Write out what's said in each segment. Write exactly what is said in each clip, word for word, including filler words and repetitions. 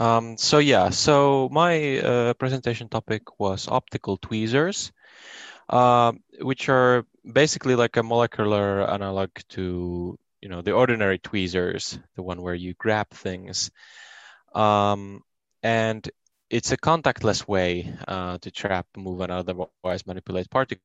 Um, so yeah, so my uh, presentation topic was optical tweezers, uh, which are basically like a molecular analog to, you know, the ordinary tweezers, the one where you grab things. Um, and it's a contactless way uh, to trap, move, and otherwise manipulate particles.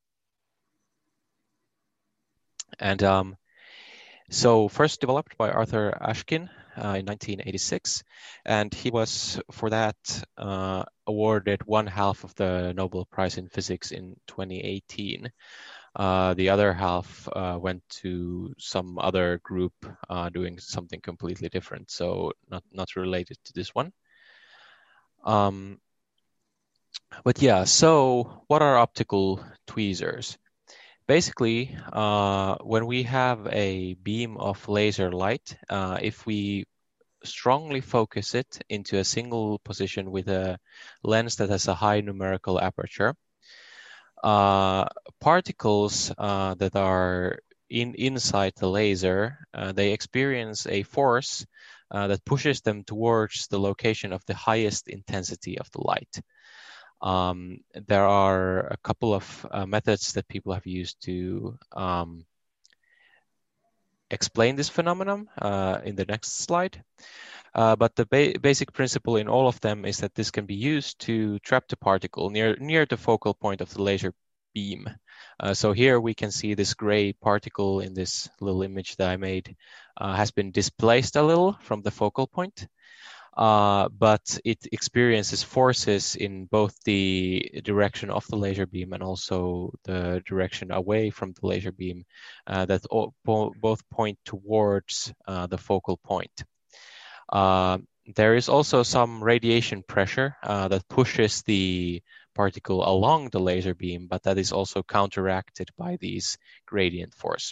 And um, So first developed by Arthur Ashkin uh, in nineteen eighty-six, and he was for that uh, awarded one half of the Nobel Prize in Physics in twenty eighteen. Uh, the other half uh, went to some other group uh, doing something completely different, so not not related to this one. Um, but yeah, so what are optical tweezers? Basically, uh, when we have a beam of laser light, uh, if we strongly focus it into a single position with a lens that has a high numerical aperture, uh, particles uh, that are in inside the laser, uh, they experience a force uh, that pushes them towards the location of the highest intensity of the light. Um, there are a couple of uh, methods that people have used to um, explain this phenomenon uh, in the next slide. Uh, but the ba basic principle in all of them is that this can be used to trap the particle near, near the focal point of the laser beam. Uh, so here we can see this gray particle in this little image that I made uh, has been displaced a little from the focal point. Uh, but it experiences forces in both the direction of the laser beam and also the direction away from the laser beam uh, that all, bo both point towards uh, the focal point. Uh, there is also some radiation pressure uh, that pushes the particle along the laser beam, but that is also counteracted by these gradient force.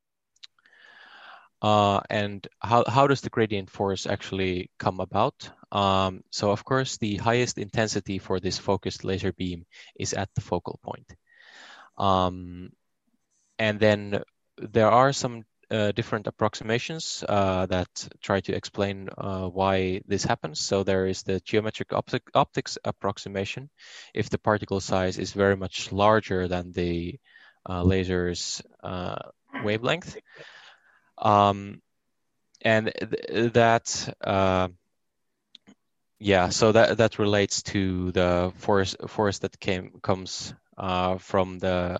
Uh, and how, how does the gradient force actually come about? Um, so of course, the highest intensity for this focused laser beam is at the focal point. Um, and then there are some uh, different approximations uh, that try to explain uh, why this happens. So there is the geometric optic optics approximation. If the particle size is very much larger than the uh, laser's uh, wavelength. Um, and th that uh, yeah, so that that relates to the force force that came comes uh, from the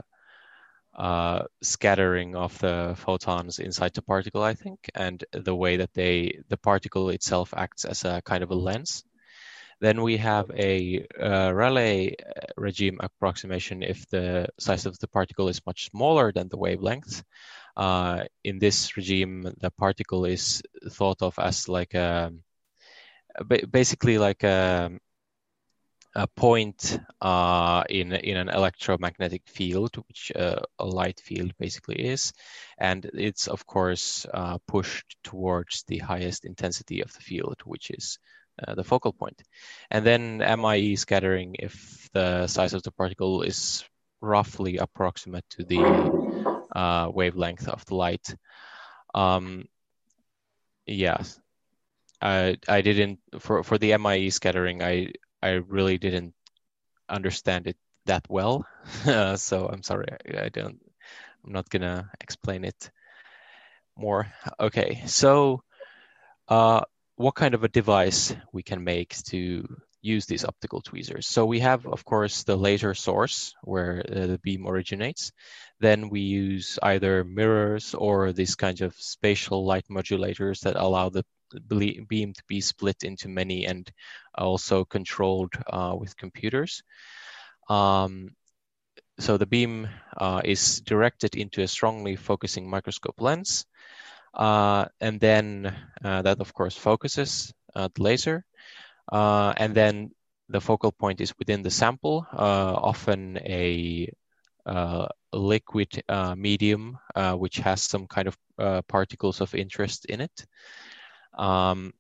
uh, scattering of the photons inside the particle, I think, and the way that they the particle itself acts as a kind of a lens. Then we have a uh, Rayleigh regime approximation if the size of the particle is much smaller than the wavelength. Uh, in this regime, the particle is thought of as like a, basically like a, a point uh, in in an electromagnetic field, which uh, a light field basically is, and it's of course uh, pushed towards the highest intensity of the field, which is uh, the focal point. And then M I E scattering if the size of the particle is roughly approximate to the uh, wavelength of the light. Um, yeah, I I didn't for for the M I E scattering. I I really didn't understand it that well, uh, so I'm sorry. I, I don't. I'm not gonna explain it more. Okay, so uh, what kind of a device we can make to use these optical tweezers? So we have, of course, the laser source where uh, the beam originates. Then we use either mirrors or these kinds of spatial light modulators that allow the beam to be split into many and also controlled uh, with computers. Um, so the beam uh, is directed into a strongly focusing microscope lens. Uh, and then uh, that, of course, focuses uh, the laser. Uh, and then the focal point is within the sample, uh, often a uh, liquid uh, medium, uh, which has some kind of uh, particles of interest in it. Um,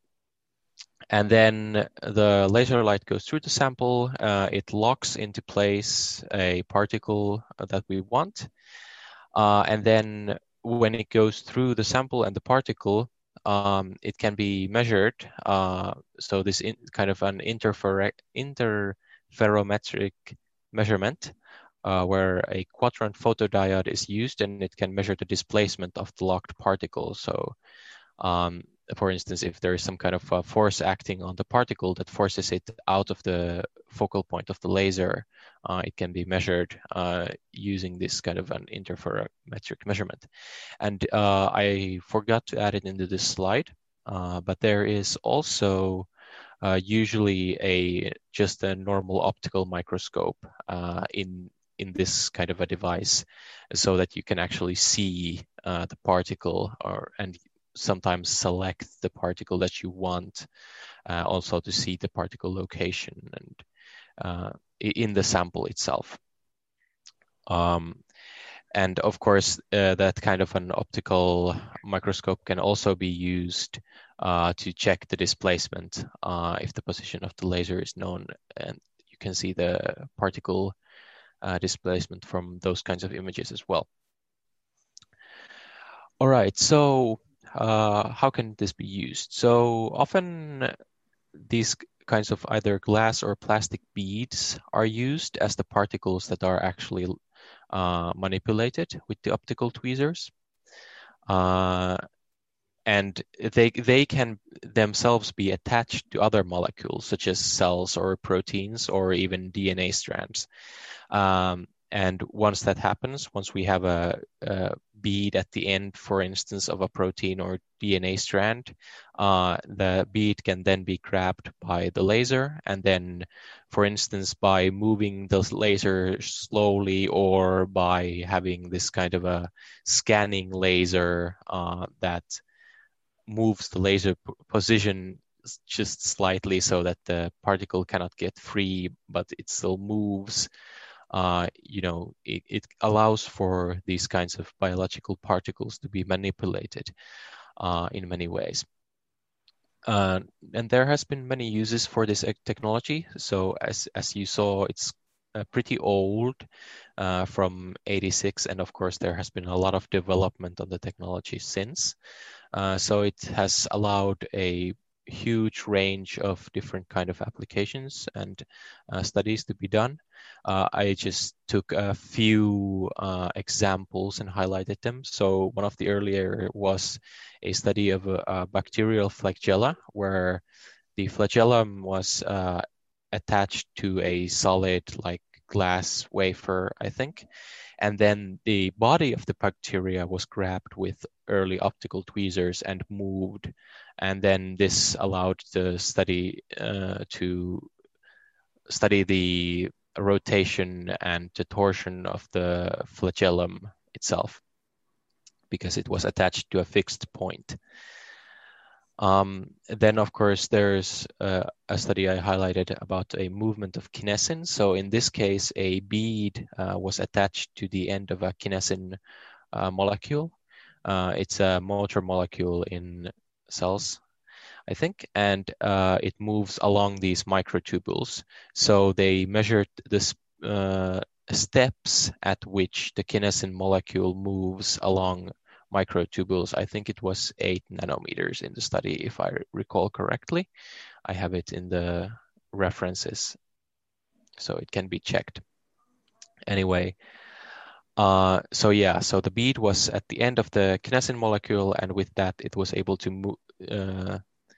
and then the laser light goes through the sample. Uh, it locks into place a particle that we want. Uh, and then when it goes through the sample and the particle, um, it can be measured. Uh, so this in, kind of an interfer interferometric measurement uh, where a quadrant photodiode is used, and it can measure the displacement of the locked particle. So um, for instance, if there is some kind of uh, force acting on the particle that forces it out of the focal point of the laser, uh, it can be measured uh, using this kind of an interferometric measurement. And uh, I forgot to add it into this slide, uh, but there is also uh, usually a just a normal optical microscope uh, in in this kind of a device, so that you can actually see uh, the particle, or and sometimes select the particle that you want, uh, also to see the particle location and uh, in the sample itself. Um, and of course, uh, that kind of an optical microscope can also be used uh, to check the displacement uh, if the position of the laser is known, and you can see the particle uh, displacement from those kinds of images as well. All right, so uh, how can this be used? So often these kinds of either glass or plastic beads are used as the particles that are actually uh, manipulated with the optical tweezers. Uh, and they, they can themselves be attached to other molecules, such as cells or proteins or even D N A strands. Um, and once that happens, once we have a, a bead at the end, for instance, of a protein or D N A strand, uh, the bead can then be grabbed by the laser. And then, for instance, by moving the laser slowly or by having this kind of a scanning laser uh, that moves the laser position just slightly so that the particle cannot get free, but it still moves. Uh, you know, it, it allows for these kinds of biological particles to be manipulated uh, in many ways. Uh, and there has been many uses for this technology. So as, as you saw, it's uh, pretty old, uh, from eighty-six. And of course, there has been a lot of development on the technology since. Uh, so it has allowed a huge range of different kind of applications and uh, studies to be done. Uh, I just took a few uh, examples and highlighted them. So one of the earlier was a study of a, a bacterial flagella, where the flagellum was uh, attached to a solid like glass wafer, I think. And then the body of the bacteria was grabbed with early optical tweezers and moved. And then this allowed the study uh, to study the rotation and the torsion of the flagellum itself, because it was attached to a fixed point. Um, then, of course, there's uh, a study I highlighted about a movement of kinesin. So in this case, a bead uh, was attached to the end of a kinesin uh, molecule. Uh, it's a motor molecule in cells, I think, and uh, it moves along these microtubules. So they measured the uh, steps at which the kinesin molecule moves along microtubules. I think it was eight nanometers in the study, if I recall correctly. I have it in the references, so it can be checked. Anyway, uh, so yeah, so the bead was at the end of the kinesin molecule, and with that, it was able to move, uh,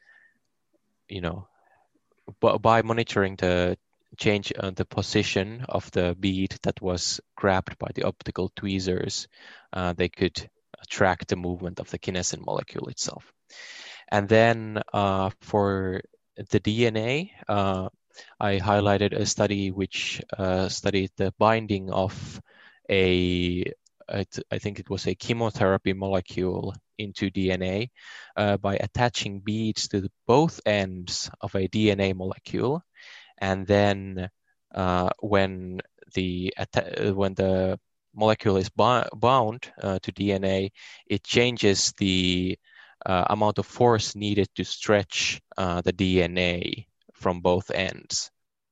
you know, b by monitoring the change uh, the position of the bead that was grabbed by the optical tweezers, uh, they could track the movement of the kinesin molecule itself. And then uh, for the D N A, uh, I highlighted a study which uh, studied the binding of a, I think it was a chemotherapy molecule into D N A uh, by attaching beads to the both ends of a D N A molecule. And then uh, when the when the molecule is bound uh, to D N A, it changes the uh, amount of force needed to stretch uh, the D N A from both ends.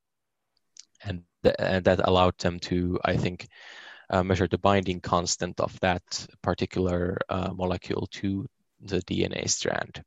And, th and that allowed them to, I think, uh, measure the binding constant of that particular uh, molecule to the D N A strand.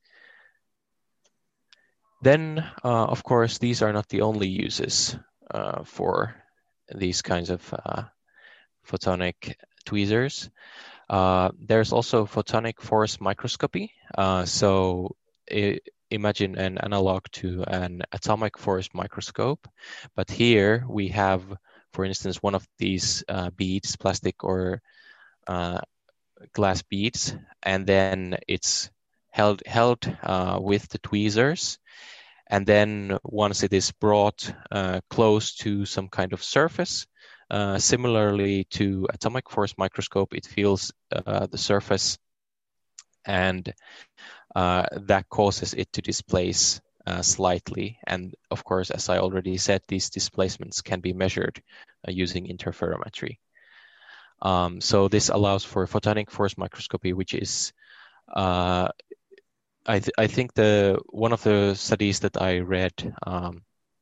Then, uh, of course, these are not the only uses uh, for these kinds of uh, photonic tweezers. Uh, there's also photonic force microscopy. Uh, so it, imagine an analog to an atomic force microscope, but here we have, for instance, one of these uh, beads, plastic or uh, glass beads, and then it's held held uh, with the tweezers. And then once it is brought uh, close to some kind of surface, uh, similarly to atomic force microscope, it feels uh, the surface, and uh, that causes it to displace uh, slightly. And of course, as I already said, these displacements can be measured uh, using interferometry. Um, so this allows for photonic force microscopy, which is uh, I, th I think the one of the studies that I read um,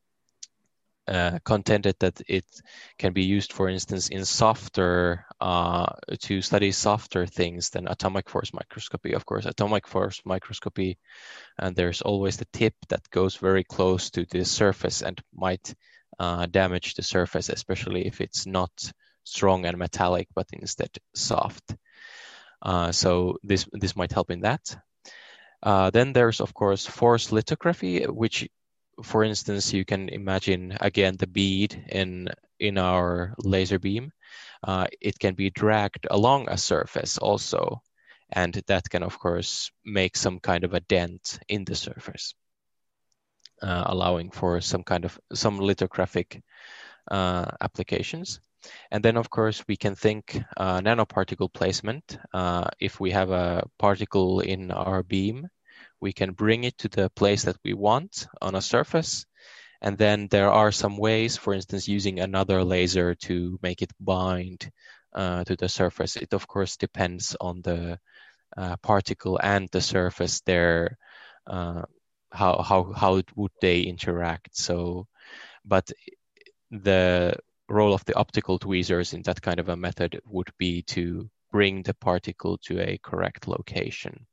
uh, contended that it can be used, for instance, in softer uh, to study softer things than atomic force microscopy. Of course, atomic force microscopy, and there's always the tip that goes very close to the surface and might uh, damage the surface, especially if it's not strong and metallic, but instead soft. Uh, so this this might help in that. Uh, then there's, of course, force lithography, which, for instance, you can imagine, again, the bead in, in our laser beam. Uh, it can be dragged along a surface also, and that can, of course, make some kind of a dent in the surface, uh, allowing for some kind of, some lithographic uh, applications. And then, of course, we can think uh, nanoparticle placement. Uh, if we have a particle in our beam, we can bring it to the place that we want on a surface. And then there are some ways, for instance, using another laser to make it bind uh, to the surface. It, of course, depends on the uh, particle and the surface there, uh, how, how, how would they interact. So, but the role of the optical tweezers in that kind of a method would be to bring the particle to a correct location.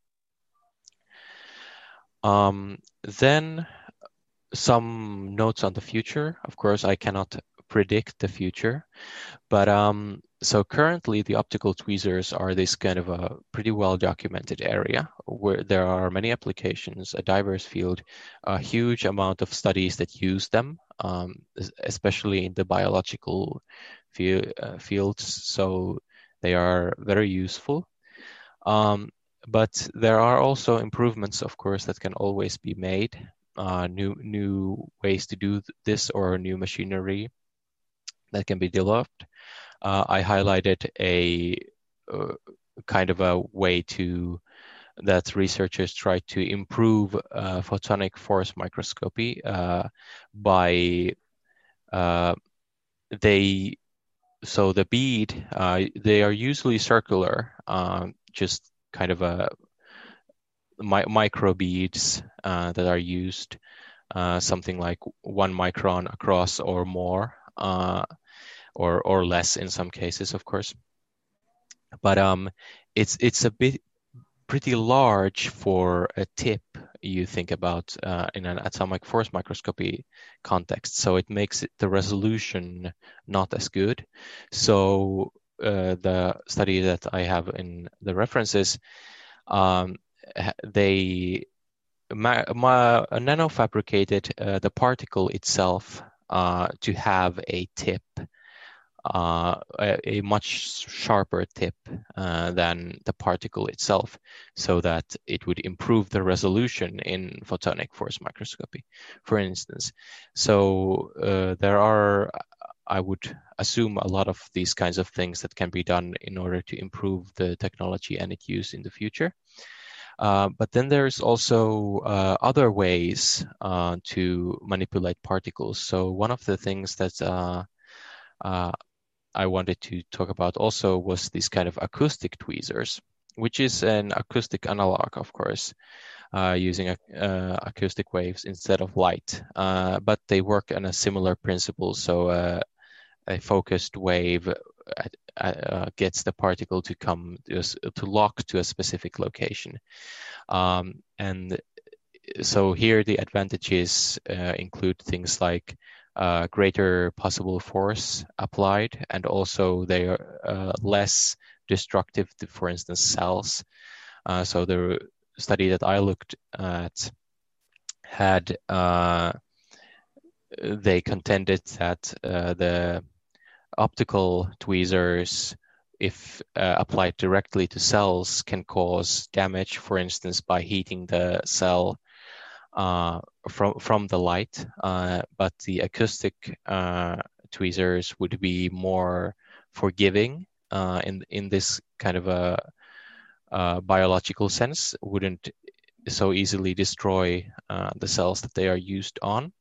Um, then some notes on the future. Of course, I cannot predict the future, but um, so currently the optical tweezers are this kind of a pretty well documented area where there are many applications, a diverse field, a huge amount of studies that use them, um, especially in the biological field, uh, fields. So they are very useful. Um, but there are also improvements, of course, that can always be made. Uh, new new ways to do this or new machinery that can be developed. Uh, I highlighted a uh, kind of a way to that researchers try to improve uh, photonic force microscopy uh, by uh, they so the bead uh, they are usually circular, um, just kind of a mi micro beads uh, that are used, uh, something like one micron across or more, uh, or or less in some cases, of course. But um, it's it's a bit pretty large for a tip you think about uh, in an atomic force microscopy context. So it makes it, the resolution not as good. So uh, the study that I have in the references, um, they ma ma nanofabricated uh, the particle itself uh, to have a tip, uh, a, a much sharper tip uh, than the particle itself, so that it would improve the resolution in photonic force microscopy, for instance. So uh, there are, I would assume, a lot of these kinds of things that can be done in order to improve the technology and its use in the future. Uh, but then there's also uh, other ways uh, to manipulate particles. So one of the things that uh, uh, I wanted to talk about also was these kind of acoustic tweezers, which is an acoustic analog, of course, uh, using uh, acoustic waves instead of light. Uh, but they work on a similar principle. So uh, a focused wave uh, uh, gets the particle to come to, to lock to a specific location. Um, and so here the advantages uh, include things like uh, greater possible force applied, and also they are uh, less destructive to, for instance, cells. Uh, so the study that I looked at had uh, they contended that uh, the optical tweezers, if uh, applied directly to cells, can cause damage, for instance, by heating the cell uh, from from the light. Uh, but the acoustic uh, tweezers would be more forgiving uh, in in this kind of a, a biological sense, wouldn't so easily destroy uh, the cells that they are used on.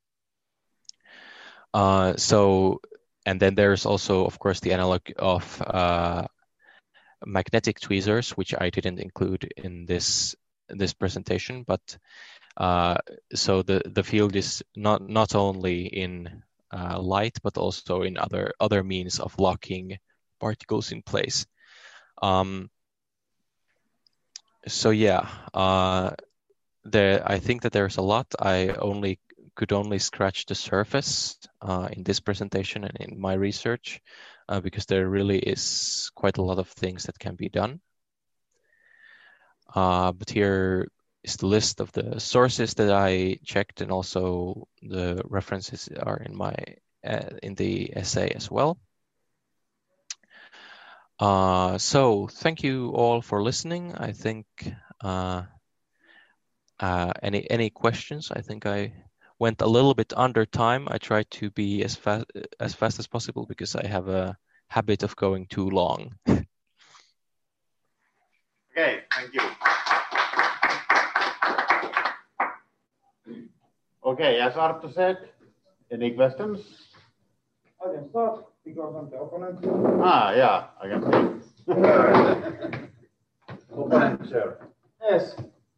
Uh, so, and then there's also, of course, the analog of uh, magnetic tweezers, which I didn't include in this in this presentation. But uh, so the the field is not not only in uh, light, but also in other other means of locking particles in place. Um, so yeah, uh, there I think that there's a lot. I only could only scratch the surface uh, in this presentation and in my research, uh, because there really is quite a lot of things that can be done. Uh, but here is the list of the sources that I checked, and also the references are in my uh, in the essay as well. Uh, so thank you all for listening. I think uh, uh, any any questions? I think I went a little bit under time. I tried to be as fast as fast as possible because I have a habit of going too long. Okay, thank you. Okay, as Arto said, any questions? I can start because I'm the opponent. Ah, yeah, I can see. Opponent, sir. Yes.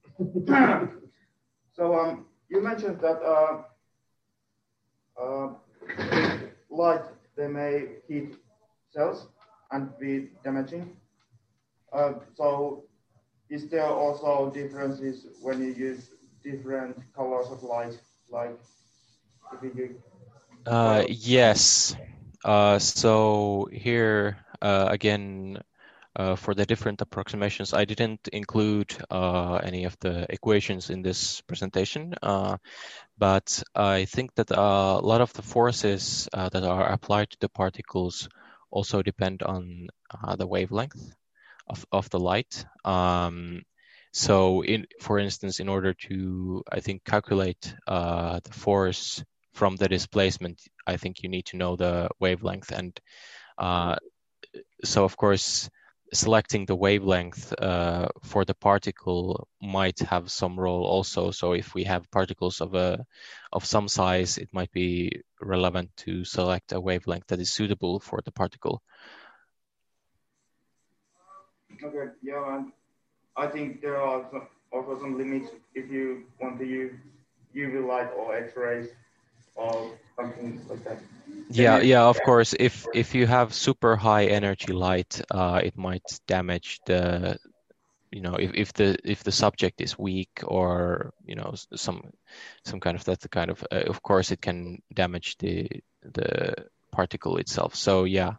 So um, you mentioned that uh, uh, light, they may heat cells and be damaging. Uh, so is there also differences when you use different colors of light, like if you use Uh, yes. Uh, so here uh, again, uh, for the different approximations, I didn't include uh, any of the equations in this presentation, uh, but I think that uh, a lot of the forces uh, that are applied to the particles also depend on uh, the wavelength of, of the light. Um, so, in for instance, in order to, I think, calculate uh, the force from the displacement, I think you need to know the wavelength. And uh, so, of course, selecting the wavelength uh, for the particle might have some role also. So if we have particles of a of some size, it might be relevant to select a wavelength that is suitable for the particle. Okay, yeah, and I think there are some, also some limits if you want to use U V light or X-rays or something like that. Yeah, yeah, of course. If if you have super high energy light, uh, it might damage the, you know, if, if the if the subject is weak, or you know some some kind of that kind of uh, of course it can damage the the particle itself. So yeah.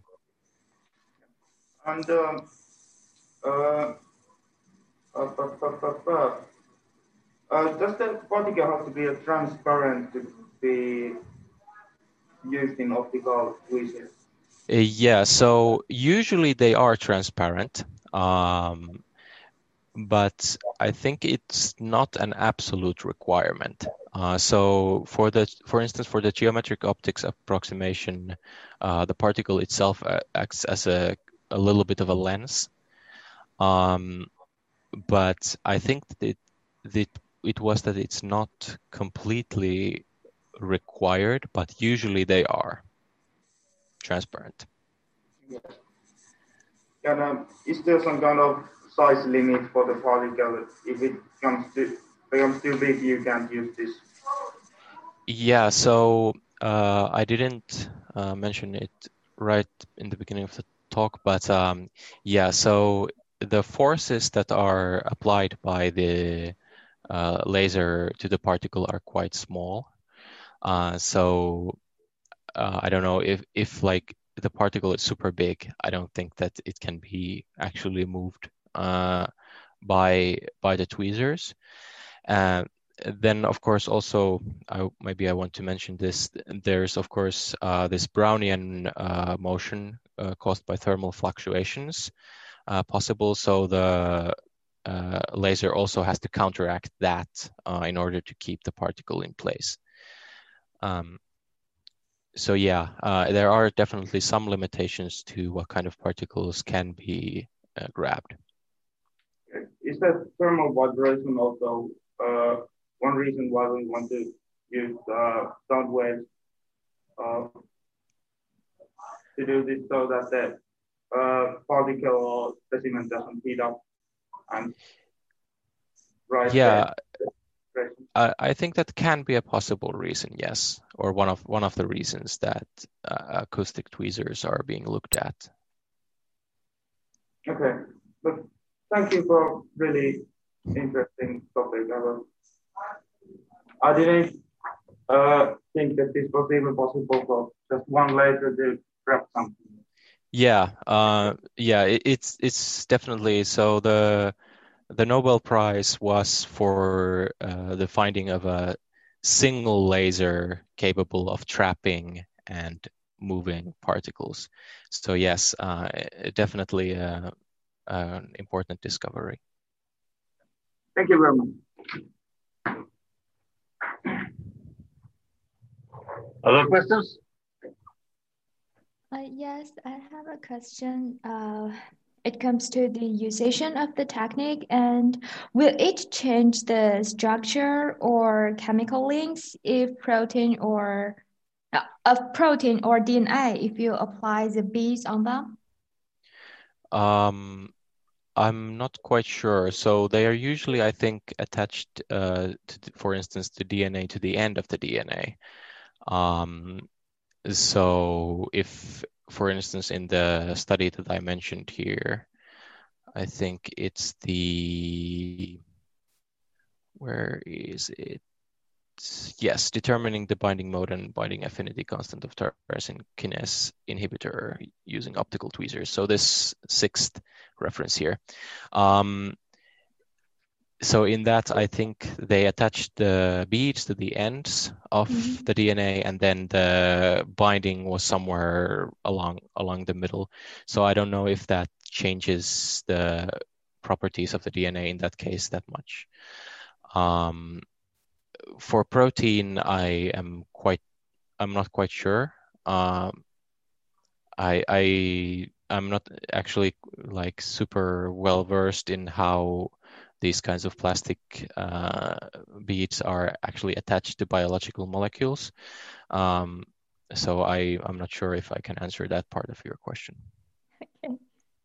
And um, uh, uh, uh, uh, uh, uh, does the particle have to be a transparent to be used in optical tweezers? Uh, yeah, so usually they are transparent, um, but I think it's not an absolute requirement. Uh, so for the, for instance, for the geometric optics approximation, uh, the particle itself uh, acts as a, a little bit of a lens. Um, but I think that it, that it was that it's not completely required, but usually they are transparent. Yes. And um, is there some kind of size limit for the particle? If it comes to becomes too big, you can't use this. Yeah, so uh, I didn't uh, mention it right in the beginning of the talk, but um, yeah, so the forces that are applied by the uh, laser to the particle are quite small. Uh, so uh, I don't know if, if like the particle is super big, I don't think that it can be actually moved uh, by by the tweezers. Uh, then, of course, also I, maybe I want to mention this. There's of course uh, this Brownian uh, motion uh, caused by thermal fluctuations uh, possible. So the uh, laser also has to counteract that uh, in order to keep the particle in place. Um, so yeah, uh, there are definitely some limitations to what kind of particles can be uh, grabbed. Is that thermal vibration also uh, one reason why we want to use uh, sound waves uh, to do this so that the uh, particle or specimen doesn't heat up and rise? Yeah. I, I think that can be a possible reason, yes, or one of one of the reasons that uh, acoustic tweezers are being looked at. Okay, but thank you for really interesting topic. I didn't uh, think that this was even possible for just one laser to grab something. Yeah, uh, yeah, it, it's it's definitely so. The The Nobel Prize was for uh, the finding of a single laser capable of trapping and moving particles. So yes, uh, definitely uh, an important discovery. Thank you very much. Other questions? Uh, yes, I have a question. Uh, it comes to the usation of the technique, and will it change the structure or chemical links if protein or uh, of protein or D N A if you apply the beads on them? Um, I'm not quite sure. So they are usually, I think, attached, uh, to, for instance, the D N A to the end of the D N A. Um, so if, for instance, in the study that I mentioned here, I think it's the, where is it? Yes, determining the binding mode and binding affinity constant of tyrosine kinase inhibitor using optical tweezers. So this sixth reference here. Um, so in that, I think they attached the beads to the ends of mm-hmm. the D N A, and then the binding was somewhere along along the middle. So I don't know if that changes the properties of the D N A in that case that much. Um, for protein, I am quite, I'm not quite sure. Um, I, I, I'm not actually like super well versed in how these kinds of plastic uh, beads are actually attached to biological molecules. Um, so I, I'm not sure if I can answer that part of your question. Okay.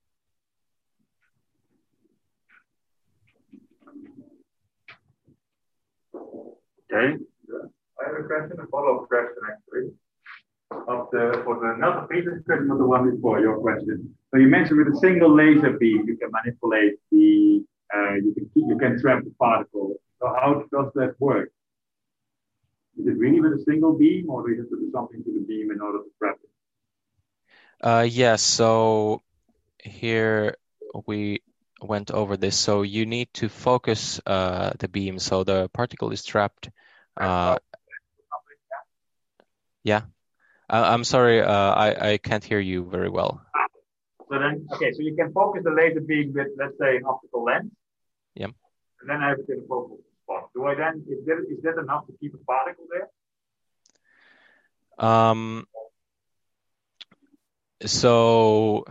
Okay. I have a question, a follow-up question actually. Of the, for the, not the previous question, but the one before your question. So you mentioned with a single laser beam, you can manipulate the, uh, you can you can trap the particle. So how does that work? Is it really with a single beam, or do you have to do something to the beam in order to trap it? Uh, yes. So here we went over this. So you need to focus uh, the beam. So the particle is trapped. Uh, yeah. I'm sorry, uh, I, I can't hear you very well. So then, okay, so you can focus the laser beam with, let's say, an optical lens. Yeah. And then I have it in a focal spot. Do I then, is that, is that enough to keep a particle there? Um. So,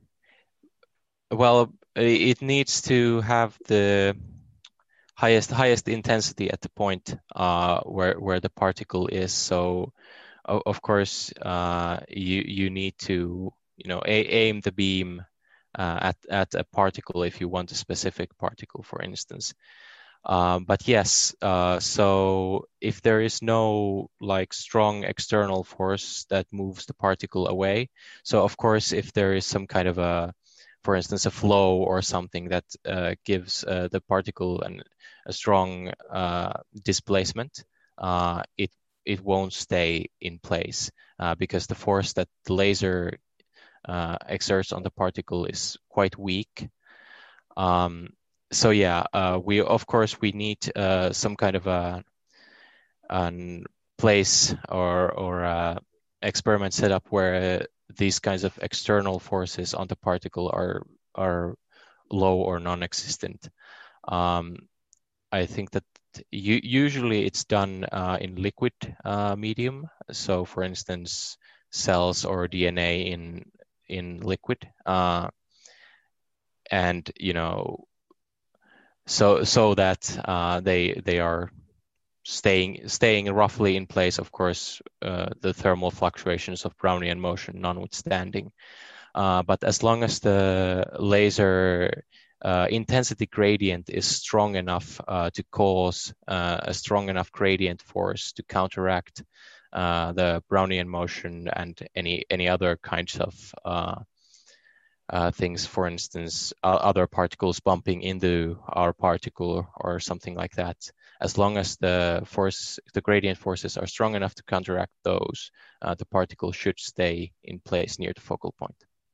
well, it needs to have the highest highest intensity at the point uh, where where the particle is. So, of course, uh, you you need to you know a, aim the beam uh, at at a particle if you want a specific particle, for instance. Um, but yes, uh, so if there is no like strong external force that moves the particle away, so of course if there is some kind of a, for instance, a flow or something that uh, gives uh, the particle an, a strong uh, displacement, uh, it it won't stay in place uh, because the force that the laser uh, exerts on the particle is quite weak. Um, so yeah, uh, we of course we need uh, some kind of a, a place or or a experiment set up where uh, these kinds of external forces on the particle are are low or non-existent. Um, I think that u- usually it's done uh, in liquid uh, medium. So, for instance, cells or D N A in in liquid, uh, and you know, so so that uh, they they are staying staying roughly in place. Of course, uh, the thermal fluctuations of Brownian motion notwithstanding. Uh, but as long as the laser uh, intensity gradient is strong enough uh, to cause uh, a strong enough gradient force to counteract uh, the Brownian motion and any any other kinds of uh, uh, things, for instance, uh, other particles bumping into our particle or something like that. As long as the force, the gradient forces are strong enough to counteract those, uh, the particle should stay in place near the focal point.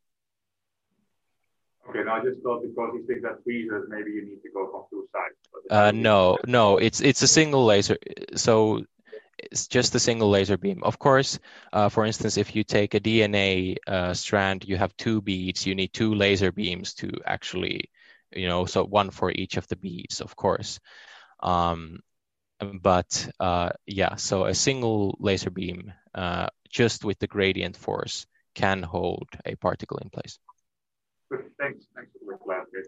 Okay, now I just thought because you think that tweezers, maybe you need to go from two sides. Uh, no, no, it's it's a single laser. So it's just a single laser beam. Of course, uh, for instance, if you take a D N A uh, strand, you have two beads, you need two laser beams to actually, you know, so one for each of the beads, of course. Um, but uh, yeah, so a single laser beam, uh, just with the gradient force, can hold a particle in place. Good, thanks. Thanks for the clarification.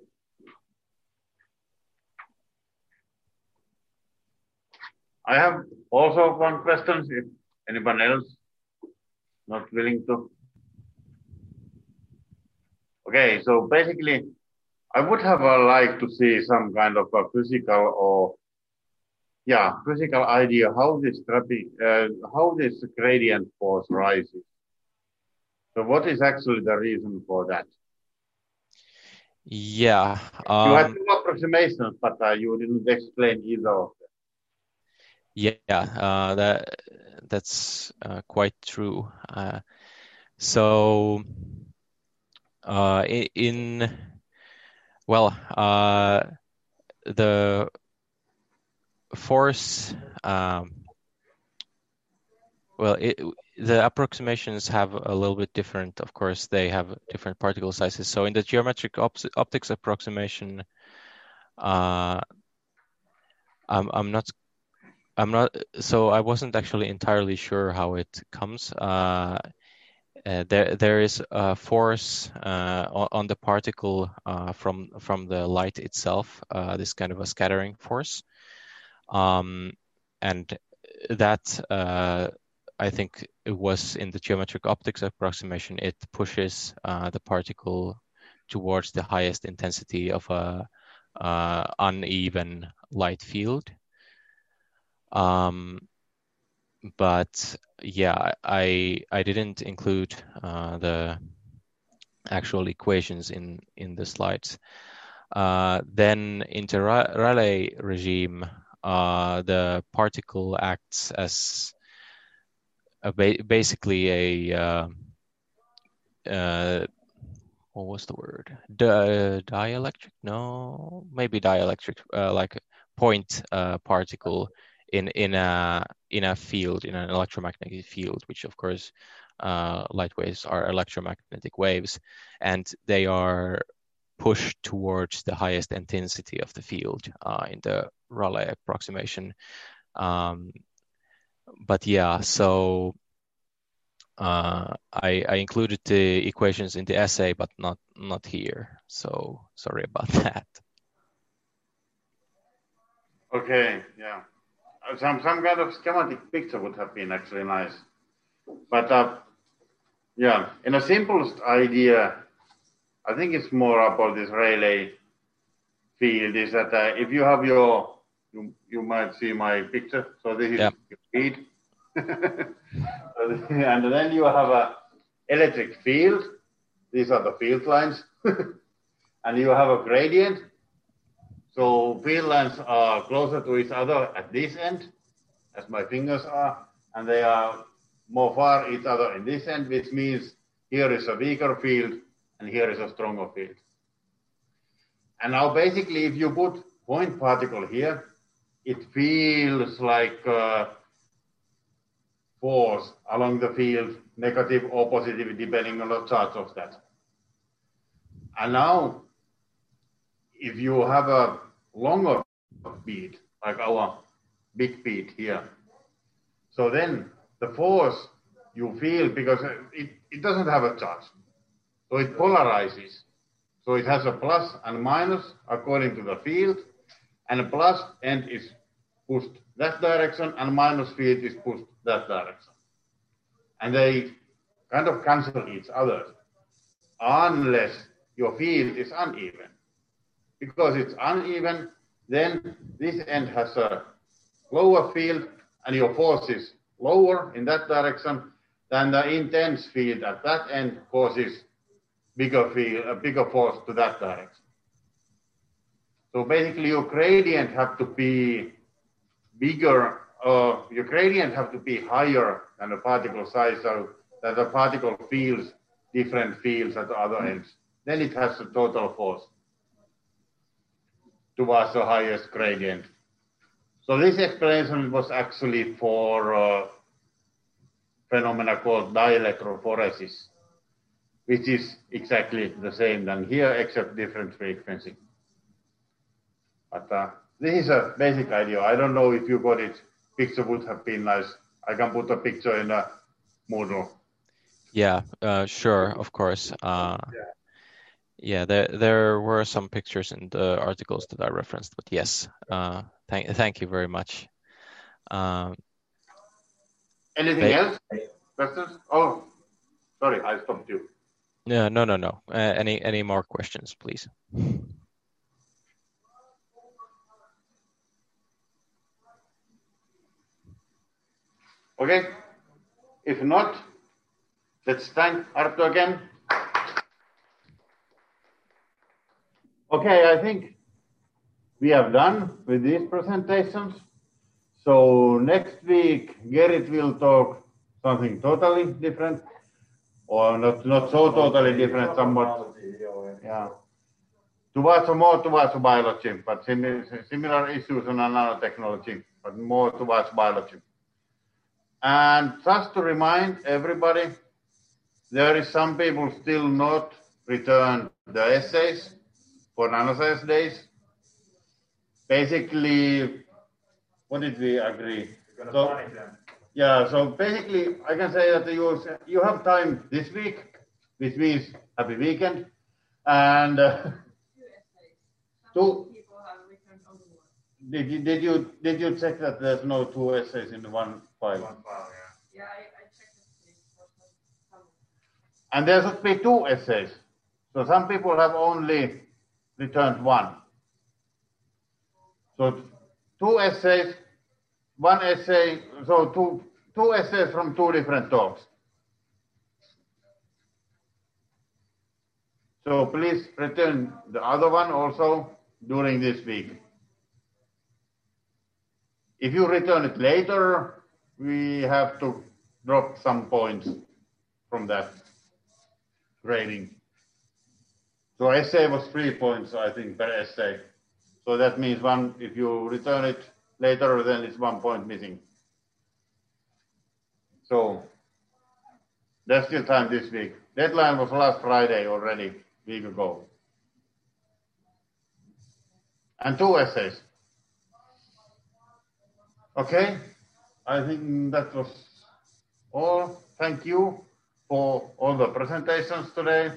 I have also one question, if anyone else not willing to. Okay, so basically, I would have uh, liked to see some kind of a physical or, yeah, physical idea how this traffic, uh, how this gradient force rises. So what is actually the reason for that? Yeah. Um, you had two approximations, but uh, you didn't explain either of them. Yeah, uh, that that's uh, quite true. Uh, so uh, in well, uh, the force, um, well, it, the approximations have a little bit different. Of course, they have different particle sizes. So in the geometric op optics approximation, uh, I'm I'm not. I'm not, so I wasn't actually entirely sure how it comes. Uh, uh, there, there is a force uh, on, on the particle uh, from from the light itself. Uh, this kind of a scattering force, um, and that uh, I think it was in the geometric optics approximation. It pushes uh, the particle towards the highest intensity of a uh, uneven light field. Um, but yeah, I I didn't include uh, the actual equations in in the slides. Uh, then in the Rayleigh regime, uh, the particle acts as a ba basically a uh, uh, what was the word? Di dielectric? No, maybe dielectric, uh, like a point uh, particle in in a in a field, in an electromagnetic field, which of course uh, light waves are electromagnetic waves, and they are pushed towards the highest intensity of the field uh, in the Rayleigh approximation. Um, but yeah, so uh, I, I included the equations in the essay, but not not here. So sorry about that. Okay, yeah. Some some kind of schematic picture would have been actually nice. But uh, yeah, in a simplest idea, I think it's more about this Rayleigh field is that uh, if you have your you, you might see my picture. So this is Yeah. speed. And then you have a electric field. These are the field lines. And you have a gradient. So field lines are closer to each other at this end, as my fingers are, and they are more far each other in this end, which means here is a weaker field and here is a stronger field. And now basically if you put point particle here, it feels like uh, force along the field, negative or positive, depending on the charge of that. And now, if you have a longer bead, like our big bead here, so then the force you feel, because it, it doesn't have a charge, so it polarizes. So it has a plus and minus according to the field, and the plus end is pushed that direction, and minus field is pushed that direction. And they kind of cancel each other, unless your field is uneven. Because it's uneven, then this end has a lower field, and your force is lower in that direction than the intense field at that end causes bigger field, a bigger force to that direction. So basically, your gradient have to be bigger. Uh, your gradient have to be higher than the particle size, so that the particle feels different fields at the other ends. Then it has a total force towards the highest gradient. So this explanation was actually for a phenomena called dielectrophoresis, which is exactly the same than here, except different frequency. But uh, this is a basic idea. I don't know if you got it. Picture would have been nice. I can put a picture in a Moodle. Yeah, uh, sure, of course. Uh, yeah. yeah, there there were some pictures in the articles that I referenced, but yes, uh, thank thank you very much. Um, Anything they, else? Questions? Oh, sorry, I stopped you. Yeah, no, no, no. Uh, any any more questions, please? Okay. If not, let's thank Arto again. Okay, I think we have done with these presentations. So next week, Gerrit will talk something totally different, or not, not so totally different, somewhat. Yeah. Towards more towards biology, but similar issues on nanotechnology, but more towards biology. And just to remind everybody, there is some people still not returned the essays for Nanoscience Days. Basically, what did we agree? So, yeah, so basically I can say that you, you have time this week, which means happy weekend. And uh, two, did you, did, you, did you check that there's no two essays in the one file? One file, yeah. Yeah, I, I checked it. And there should be two essays. So some people have only returned one. So two essays, one essay, so two, two essays from two different talks. So please return the other one also during this week. If you return it later, we have to drop some points from that grading. So essay was three points, I think, per essay. So that means one, if you return it later, then it's one point missing. So there's still time this week. Deadline was last Friday already, a week ago. And two essays. Okay, I think that was all. Thank you for all the presentations today.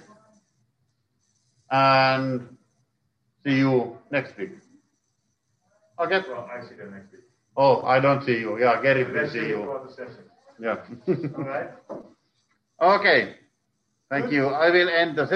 And see you next week. Okay. Well, I see you next week. Oh, I don't see you. Yeah, Gerrit will see you. For the session. Yeah. All right. Okay. Thank Good. you. I will end the session.